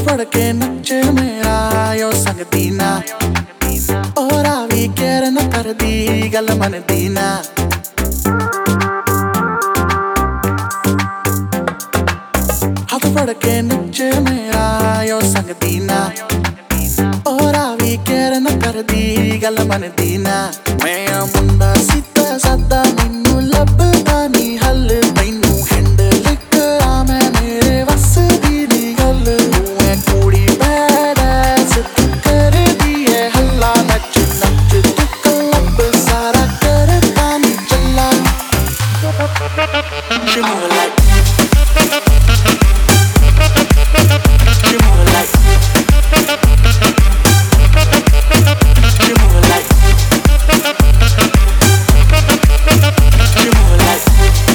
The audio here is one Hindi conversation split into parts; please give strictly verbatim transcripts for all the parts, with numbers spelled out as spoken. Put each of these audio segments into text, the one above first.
फड़ के नचे मेरा यो संगती ना और आवी केर न कर दी गल मन दीना हाथ फड़ के नचे मेरा यो संगती ना और आवी केर न कर दी गल मन दीना मैं मुंडा सीधा सादा मैनू लभदा नी हल तैनू हैंडल करा मैं मेरे वस दी नी गल मैं कुड़ी बैडैस तू कर दी है हल्ला नच नच तू क्लब सारा करता नी चला She move like She move like She move like She move like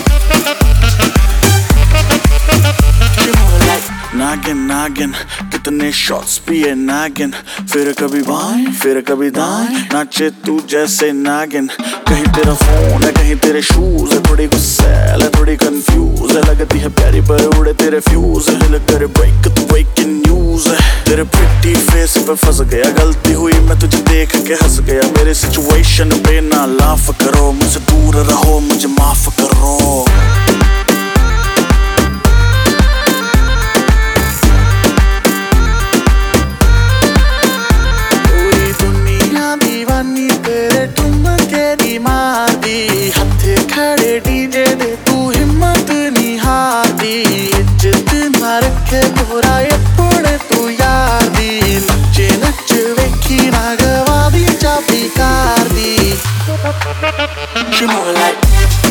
She move like नागिन नागिन कितने शॉट्स पिए नागिन फिर कभी बाएं फिर कभी दाएं नाचे तू जैसे नागिन कहीं तेरा फोन है कहीं तेरे शूज है थोड़ी गुस्सैल है थोड़ी कंफ्यूज है लगती है प्यारी पर उड़े तेरे फ्यूज है दिल करे ब्रेक तू ब्रेकिंग न्यूज है तेरे प्रिटी फेस पे फंस गया गलती हुई मैं तुझे देख के हंस गया मेरे सिचुएशन पे ना लाफ करो मुझसे दूर रहो मुझे माफ करो हथे खड़े डीजे दे तू हिम्मत नी हारदी इज्जत ना रखे तोरा अपने तू यार दी नचे नच वेखी ना गवा दी चाबी कार दी She move like